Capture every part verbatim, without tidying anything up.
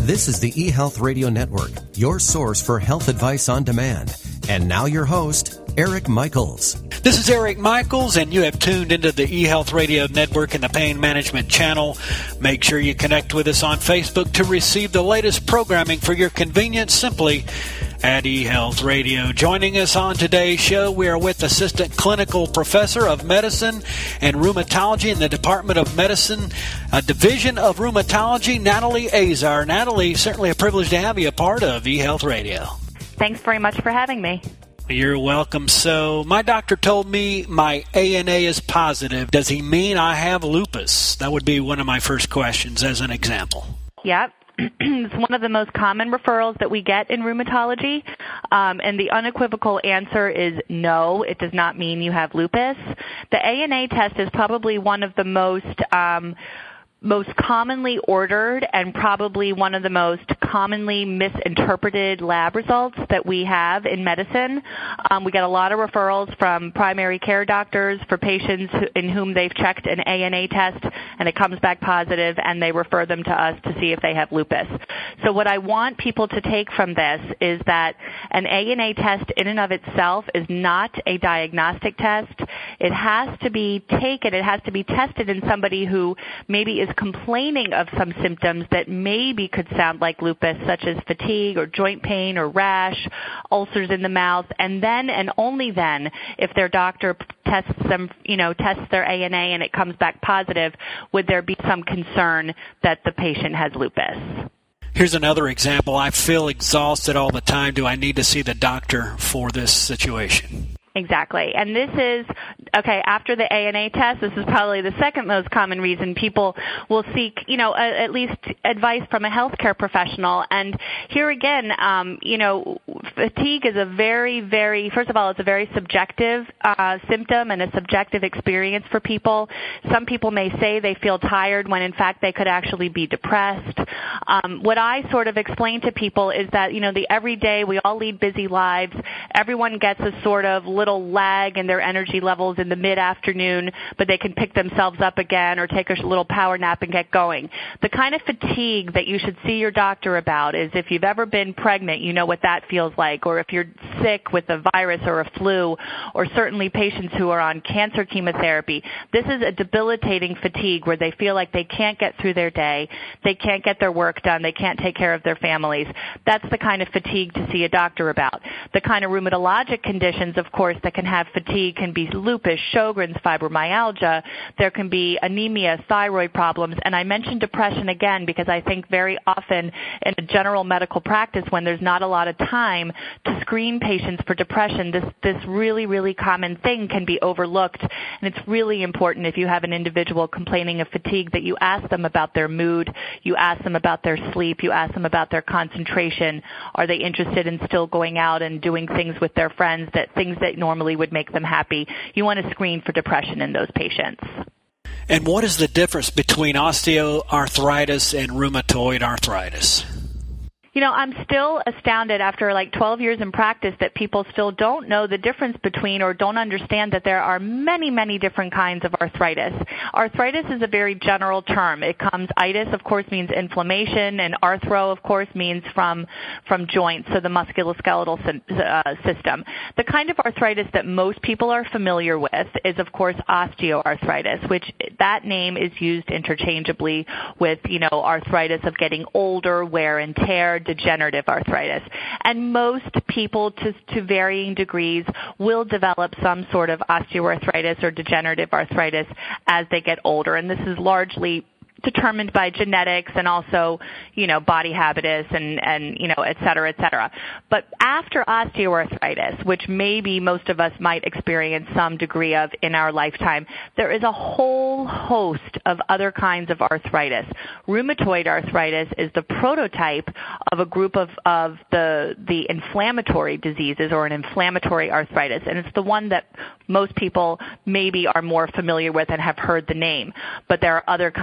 This is the eHealth Radio Network, your source for health advice on demand. And now your host, Eric Michaels. This is Eric Michaels, and you have tuned into the eHealth Radio Network and the Pain Management Channel. Make sure you connect with us on Facebook to receive the latest programming for your convenience simply at eHealth Radio. Joining us on today's show, we are with Assistant Clinical Professor of Medicine and Rheumatology in the Department of Medicine, uh, Division of Rheumatology, Natalie Azar. Natalie, certainly a privilege to have you a part of eHealth Radio. Thanks very much for having me. You're welcome. So my doctor told me my A N A is positive. Does he mean I have lupus? That would be one of my first questions as an example. Yep. It's one of the most common referrals that we get in rheumatology, um, and the unequivocal answer is no, it does not mean you have lupus. The A N A test is probably one of the most um, most commonly ordered and probably one of the most commonly misinterpreted lab results that we have in medicine. Um, we get a lot of referrals from primary care doctors for patients who, in whom they've checked an A N A test and it comes back positive, and they refer them to us to see if they have lupus. So what I want people to take from this is that an A N A test in and of itself is not a diagnostic test. It has to be taken, it has to be tested in somebody who maybe is complaining of some symptoms that maybe could sound like lupus, such as fatigue or joint pain or rash, ulcers in the mouth, and then and only then, if their doctor tests them, you know, tests their A N A and it comes back positive, would there be some concern that the patient has lupus. Here's another example. I feel exhausted all the time. Do I need to see the doctor for this situation? Exactly. And this is, okay, after the A N A test, this is probably the second most common reason people will seek, you know, a, at least advice from a healthcare professional. And here again, um, you know, fatigue is a very, very, first of all, it's a very subjective uh, symptom and a subjective experience for people. Some people may say they feel tired when in fact they could actually be depressed. Um, what I sort of explain to people is that, you know, the everyday, we all lead busy lives. Everyone gets a sort of little lag in their energy levels in the mid-afternoon, but they can pick themselves up again or take a little power nap and get going. The kind of fatigue that you should see your doctor about is if you've ever been pregnant, you know what that feels like, or if you're sick with a virus or a flu, or certainly patients who are on cancer chemotherapy. This is a debilitating fatigue where they feel like they can't get through their day, they can't get their work done, they can't take care of their families. That's the kind of fatigue to see a doctor about. The kind of rheumatologic conditions, of course, that can have fatigue can be lupus, Sjogren's, fibromyalgia. There can be anemia, thyroid problems. And I mentioned depression again because I think very often in a general medical practice when there's not a lot of time to screen patients for depression, this, this really, really common thing can be overlooked. And it's really important if you have an individual complaining of fatigue that you ask them about their mood, you ask them about their sleep, you ask them about their concentration. Are they interested in still going out and doing things with their friends, that things that normally would make them happy? You want to screen for depression in those patients. And what is the difference between osteoarthritis and rheumatoid arthritis? You know, I'm still astounded after like twelve years in practice that people still don't know the difference between or don't understand that there are many, many different kinds of arthritis. Arthritis is a very general term. It comes, itis, of course, means inflammation, and arthro, of course, means from from joints, so the musculoskeletal uh, system. The kind of arthritis that most people are familiar with is, of course, osteoarthritis, which that name is used interchangeably with, you know, arthritis of getting older, wear and tear, degenerative arthritis. And most people, to, to varying degrees, will develop some sort of osteoarthritis or degenerative arthritis as they get older. And this is largely determined by genetics and also, you know, body habitus and, and, you know, et cetera, et cetera. But after osteoarthritis, which maybe most of us might experience some degree of in our lifetime, there is a whole host of other kinds of arthritis. Rheumatoid arthritis is the prototype of a group of, of the, the inflammatory diseases or an inflammatory arthritis, and it's the one that most people maybe are more familiar with and have heard the name. But there are other kinds of inflammatory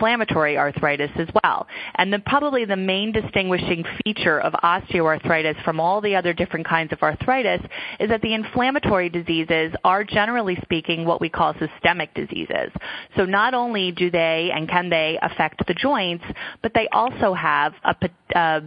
inflammatory arthritis as well. And the, probably the main distinguishing feature of osteoarthritis from all the other different kinds of arthritis is that the inflammatory diseases are, generally speaking, what we call systemic diseases. So not only do they and can they affect the joints, but they also have a uh,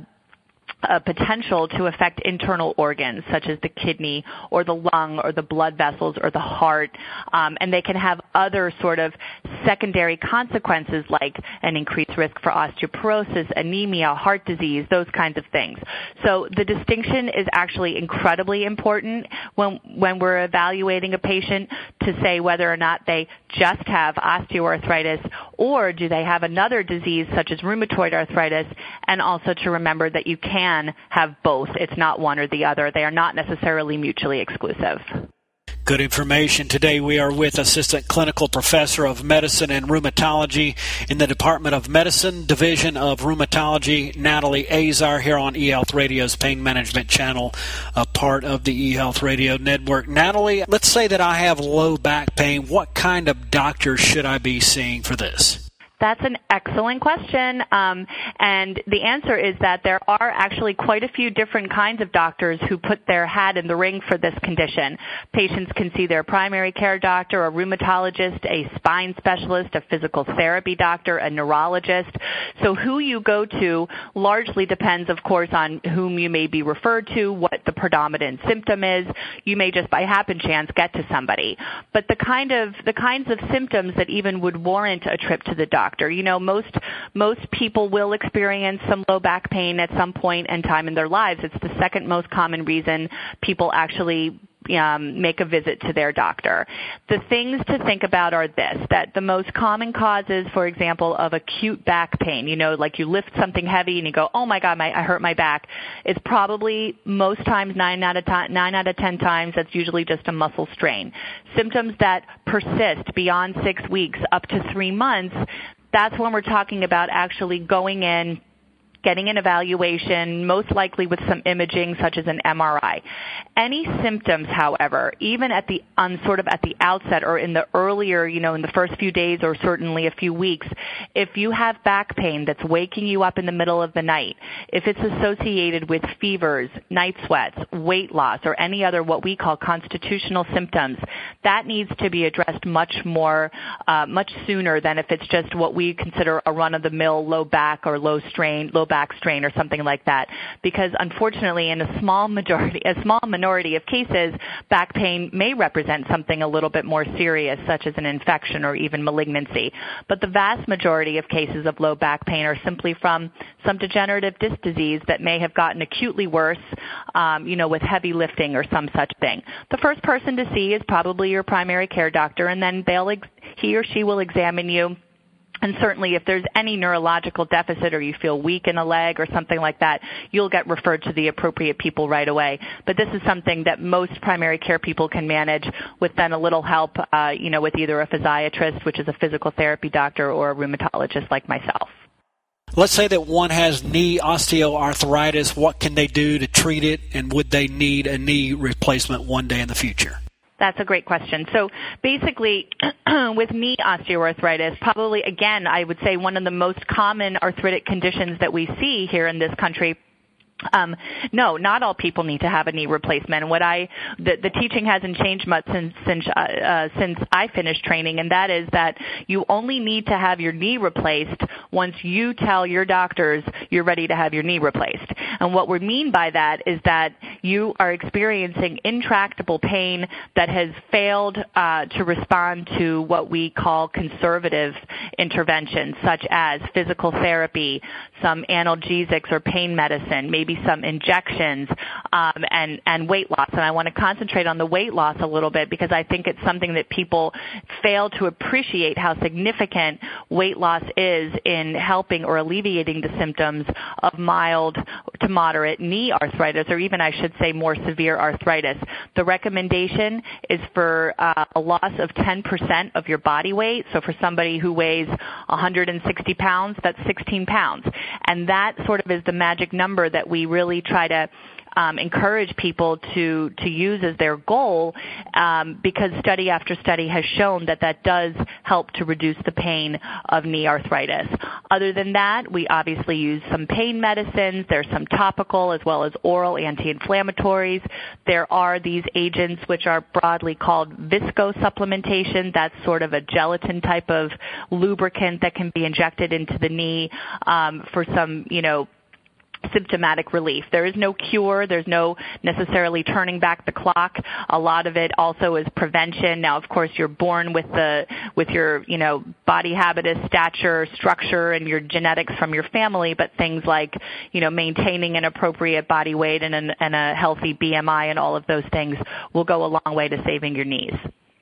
a potential to affect internal organs such as the kidney or the lung or the blood vessels or the heart, um, and they can have other sort of secondary consequences like an increased risk for osteoporosis, anemia, heart disease, those kinds of things. So the distinction is actually incredibly important when, when we're evaluating a patient to say whether or not they just have osteoarthritis or do they have another disease such as rheumatoid arthritis, and also to remember that you can have both. It's not one or the other. They are not necessarily mutually exclusive. Good information. Today we are with Assistant Clinical Professor of Medicine and Rheumatology in the Department of Medicine, Division of Rheumatology, Natalie Azar, here on eHealth Radio's Pain Management Channel, a part of the eHealth Radio Network. Natalie, let's say that I have low back pain. What kind of doctor should I be seeing for this? That's an excellent question, um, and the answer is that there are actually quite a few different kinds of doctors who put their hat in the ring for this condition. Patients can see their primary care doctor, a rheumatologist, a spine specialist, a physical therapy doctor, a neurologist. So who you go to largely depends, of course, on whom you may be referred to, what the predominant symptom is. You may just by happen chance get to somebody. But the kind of the kinds of symptoms that even would warrant a trip to the doctor, You know, most most people will experience some low back pain at some point in time in their lives. It's the second most common reason people actually um, make a visit to their doctor. The things to think about are this, that the most common causes, for example, of acute back pain, you know, like you lift something heavy and you go, oh my God, my, I hurt my back, is probably most times, nine out of ten, nine out of ten times, that's usually just a muscle strain. Symptoms that persist beyond six weeks up to three months, that's when we're talking about actually going in, getting an evaluation, most likely with some imaging such as an M R I. Any symptoms, however, even at the on sort of at the outset or in the earlier, you know, in the first few days or certainly a few weeks, if you have back pain that's waking you up in the middle of the night, if it's associated with fevers, night sweats, weight loss, or any other what we call constitutional symptoms, that needs to be addressed much more, uh, much sooner than if it's just what we consider a run-of-the-mill low back or low strain, low back strain or something like that, because unfortunately in a small majority, a small minority of cases, back pain may represent something a little bit more serious, such as an infection or even malignancy. But the vast majority of cases of low back pain are simply from some degenerative disc disease that may have gotten acutely worse, um, you know, with heavy lifting or some such thing. The first person to see is probably your primary care doctor, and then they'll ex- he or she will examine you. And certainly if there's any neurological deficit or you feel weak in a leg or something like that, you'll get referred to the appropriate people right away. But this is something that most primary care people can manage with then a little help, uh, you know, with either a physiatrist, which is a physical therapy doctor, or a rheumatologist like myself. Let's say that one has knee osteoarthritis. What can they do to treat it, and would they need a knee replacement one day in the future? That's a great question. So basically, with knee osteoarthritis, probably, again, I would say one of the most common arthritic conditions that we see here in this country. Um, no, not all people need to have a knee replacement. And what I, the, the teaching hasn't changed much since since, uh, uh, since I finished training, and that is that you only need to have your knee replaced once you tell your doctors you're ready to have your knee replaced. And what we mean by that is that you are experiencing intractable pain that has failed uh, to respond to what we call conservative interventions, such as physical therapy, some analgesics or pain medicine, maybe some injections, um, and, and weight loss. And I want to concentrate on the weight loss a little bit because I think it's something that people fail to appreciate how significant weight loss is in helping or alleviating the symptoms of mild to moderate knee arthritis, or even I should say more severe arthritis. The recommendation is for uh, a loss of ten percent of your body weight. So for somebody who weighs one hundred sixty pounds, that's sixteen pounds. And that sort of is the magic number that we really try to um, encourage people to, to use as their goal um, because study after study has shown that that does help to reduce the pain of knee arthritis. Other than that, we obviously use some pain medicines. There's some topical as well as oral anti-inflammatories. There are these agents which are broadly called viscosupplementation. That's sort of a gelatin type of lubricant that can be injected into the knee um, for some, you know, symptomatic relief. There is no cure. There's no necessarily turning back the clock. A lot of it also is prevention. Now, of course, you're born with the with your, you know, body habitus, stature, structure, and your genetics from your family, but things like, you know, maintaining an appropriate body weight and, an, and a healthy B M I and all of those things will go a long way to saving your knees.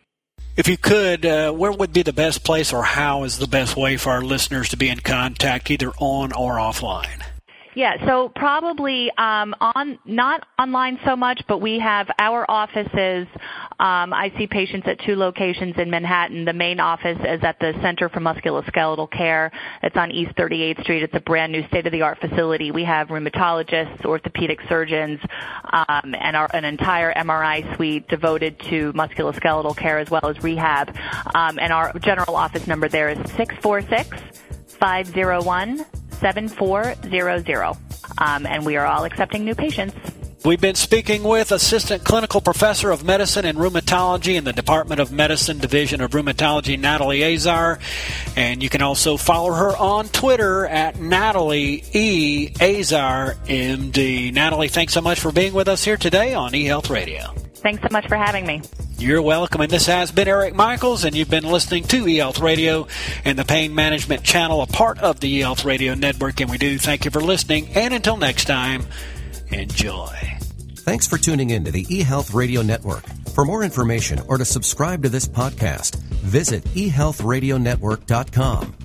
If you could, uh, where would be the best place or how is the best way for our listeners to be in contact, either on or offline? Yeah, so probably um, on not online so much, but we have our offices. Um, I see patients at two locations in Manhattan. The main office is at the Center for Musculoskeletal Care. It's on East thirty-eighth Street. It's a brand new state-of-the-art facility. We have rheumatologists, orthopedic surgeons, um, and our, an entire M R I suite devoted to musculoskeletal care as well as rehab. Um, and our general office number there is six four six, five zero one, seven four zero zero, um, and we are all accepting new patients. We've been speaking with Assistant Clinical Professor of Medicine and Rheumatology in the Department of Medicine, Division of Rheumatology, Natalie Azar, and you can also follow her on Twitter at Natalie E. Azar, M D. Natalie, thanks so much for being with us here today on eHealth Radio. Thanks so much for having me. You're welcome, and this has been Eric Michaels, and you've been listening to eHealth Radio and the Pain Management Channel, a part of the eHealth Radio Network, and we do thank you for listening, and until next time, enjoy. Thanks for tuning in to the eHealth Radio Network. For more information or to subscribe to this podcast, visit e health radio network dot com.